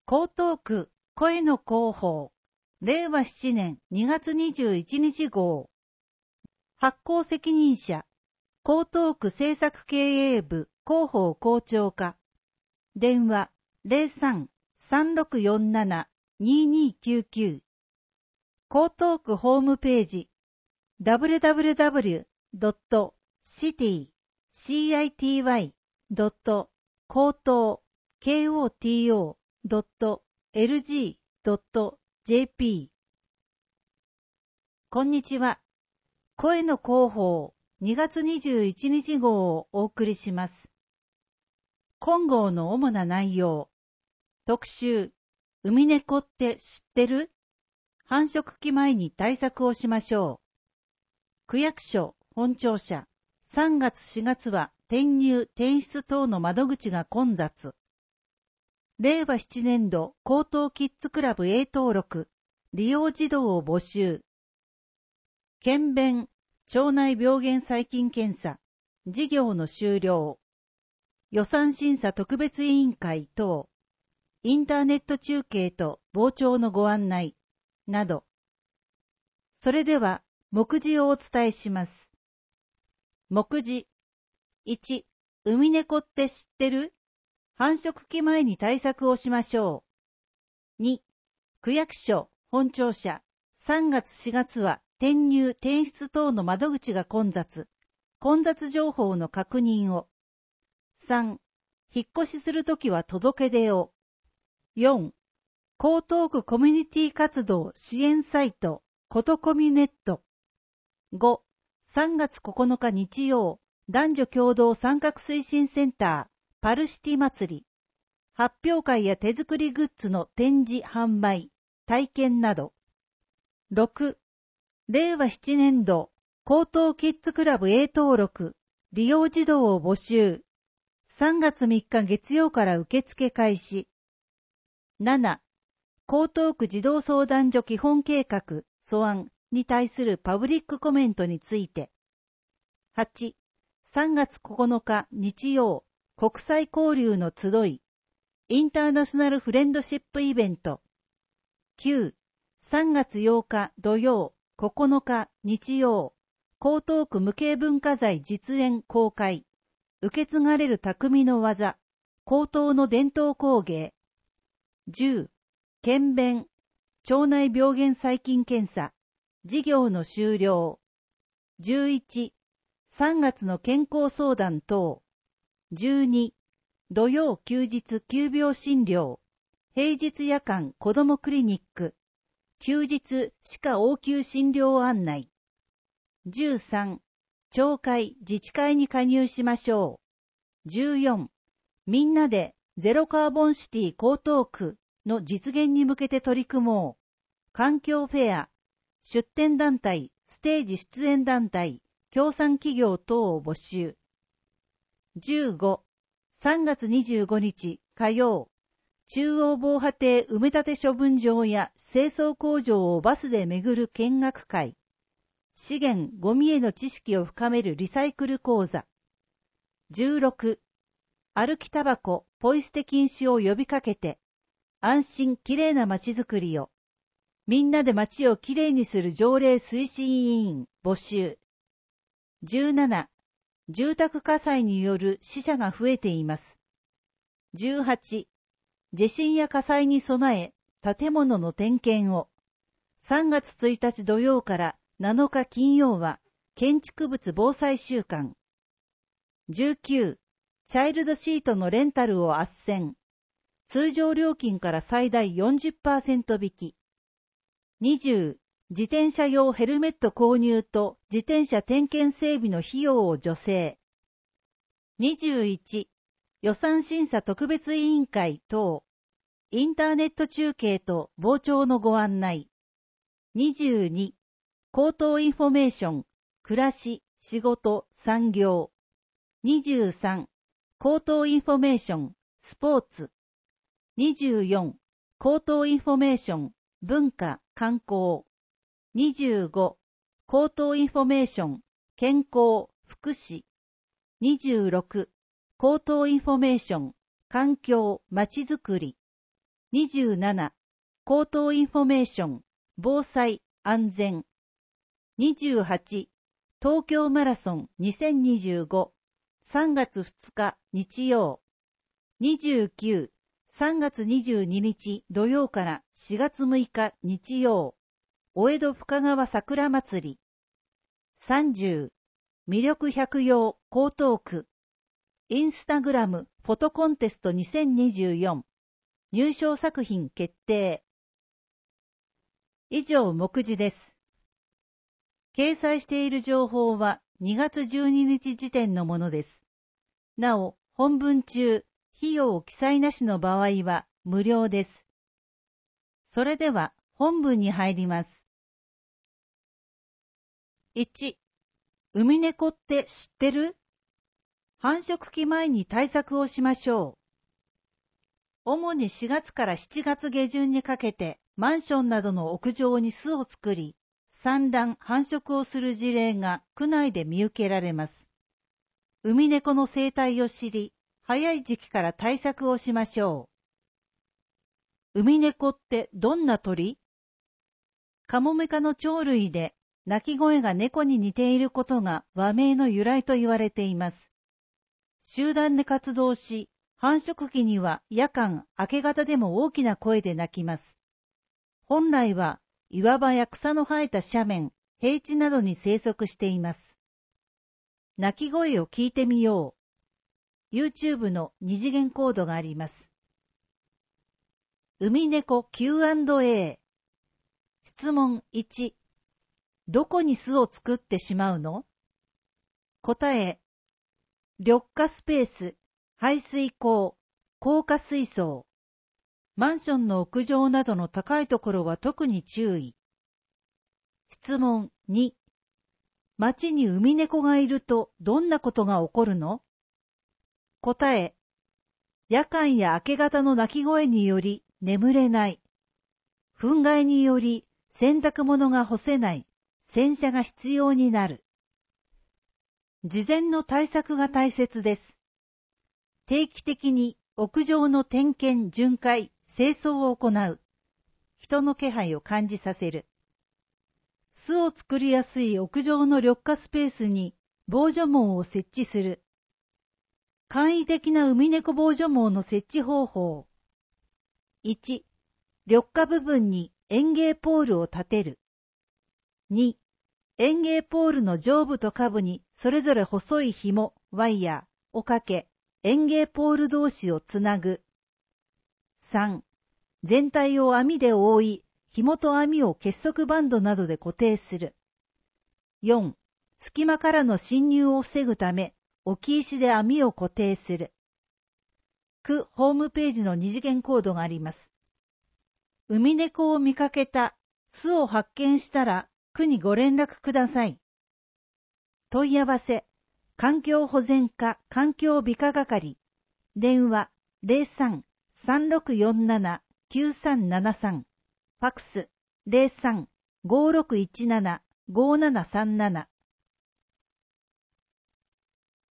江東区声の広報令和7年2月21日号発行責任者江東区政策経営部広報校長課電話 03-3647-2299 江東区ホームページ www.city.koto.lg.jp こんにちは。声の広報2月21日号をお送りします。今号の主な内容。特集、ウミネコって知ってる？繁殖期前に対策をしましょう。区役所、本庁舎、3月4月は転入・転出等の窓口が混雑。令和7年度江東キッズクラブ A 登録、利用児童を募集。検便、腸内病原細菌検査、事業の終了。予算審査特別委員会等、インターネット中継と傍聴のご案内、など。それでは、目次をお伝えします。目次。1、ウミネコって知ってる？繁殖期前に対策をしましょう。2、区役所、本庁舎、3月4月は転入・転出等の窓口が混雑。混雑情報の確認を。3、引っ越しするときは届け出を。4、江東区コミュニティ活動支援サイト、ことコミュネット。5、3月9日日曜、男女共同参画推進センター、パルシティ祭り。発表会や手作りグッズの展示販売、体験など。6、令和7年度、江東キッズクラブ A 登録、利用児童を募集。3月3日月曜から受付開始。7、江東区児童相談所基本計画、素案に対するパブリックコメントについて。8、3月9日日曜、国際交流の集い、インターナショナルフレンドシップイベント。9、3月8日土曜、9日日曜、江東区無形文化財実演公開。受け継がれる匠の技、江東の伝統工芸。10、検便、腸内病原細菌検査、事業の終了。11、3月の健康相談等。12、土曜休日急病診療、平日夜間子どもクリニック、休日歯科応急診療案内。13、町会自治会に加入しましょう。14、みんなでゼロカーボンシティ江東区の実現に向けて取り組もう。環境フェア、出展団体、ステージ出演団体、協賛企業等を募集。15、3月25日火曜、中央防波堤埋め立て処分場や清掃工場をバスで巡る見学会。資源・ゴミへの知識を深めるリサイクル講座。16、歩きタバコ、ポイ捨て禁止を呼びかけて、安心きれいな街づくりを。みんなで街をきれいにする条例推進委員募集。17、住宅火災による死者が増えています。18、地震や火災に備え、建物の点検を。3月1日土曜から7日金曜は、建築物防災週間。19、チャイルドシートのレンタルを斡旋。通常料金から最大 40% 引き。20、自転車用ヘルメット購入と自転車点検整備の費用を助成。21、予算審査特別委員会等。インターネット中継と傍聴のご案内。22、江東インフォメーション、暮らし、仕事、産業。23、江東インフォメーション、スポーツ。24、江東インフォメーション、文化、観光。25、江東インフォメーション、健康、福祉。26、江東インフォメーション、環境、まちづくり。 27、口頭インフォメーション、防災、安全。28、東京マラソン2025、3月2日日曜。29、3月22日土曜から4月6日日曜。お江戸深川桜祭り。30、魅力百葉江東区。インスタグラムフォトコンテスト2024。入賞作品決定。以上、目次です。掲載している情報は2月12日時点のものです。なお、本文中、費用記載なしの場合は無料です。それでは本文に入ります。1、ウミネコって知ってる？繁殖期前に対策をしましょう。主に4月から7月下旬にかけてマンションなどの屋上に巣を作り、産卵・繁殖をする事例が区内で見受けられます。ウミネコの生態を知り、早い時期から対策をしましょう。ウミネコってどんな鳥？カモメ科の鳥類で、鳴き声が猫に似ていることが和名の由来と言われています。集団で活動し、繁殖期には夜間、明け方でも大きな声で鳴きます。本来は岩場や草の生えた斜面、平地などに生息しています。鳴き声を聞いてみよう。YouTube の二次元コードがあります。ウミネコ Q&A。質問1。どこに巣を作ってしまうの？答え。緑化スペース、排水溝、高架水槽。マンションの屋上などの高いところは特に注意。質問2。街にウミネコがいるとどんなことが起こるの？答え。夜間や明け方の鳴き声により眠れない。憤慨により洗濯物が干せない。洗車が必要になる。事前の対策が大切です。定期的に屋上の点検・巡回、清掃を行う。人の気配を感じさせる。巣を作りやすい屋上の緑化スペースに防除網を設置する。簡易的なウミネコ防除網の設置方法。1、緑化部分に園芸ポールを立てる。2、園芸ポールの上部と下部にそれぞれ細い紐、ワイヤーをかけ、園芸ポール同士をつなぐ。3、全体を網で覆い、紐と網を結束バンドなどで固定する。4、隙間からの侵入を防ぐため、置き石で網を固定する。区ホームページの二次元コードがあります。ウミネコを見かけた、巣を発見したら、区にご連絡ください。問い合わせ、環境保全課環境美化係、電話03-3647-9373、ファクス03-5617-5737